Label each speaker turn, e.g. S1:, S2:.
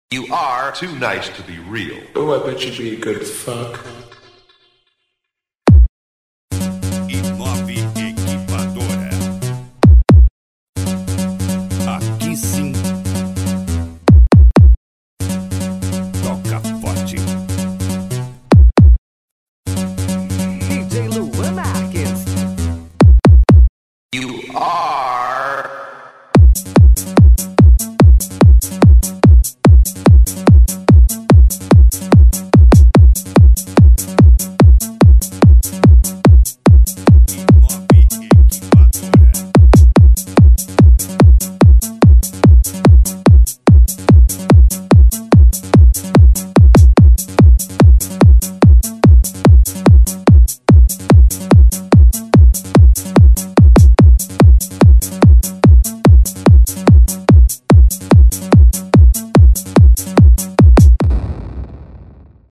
S1: You are too nice to be real.
S2: Oh, I bet you'd be a good fuck.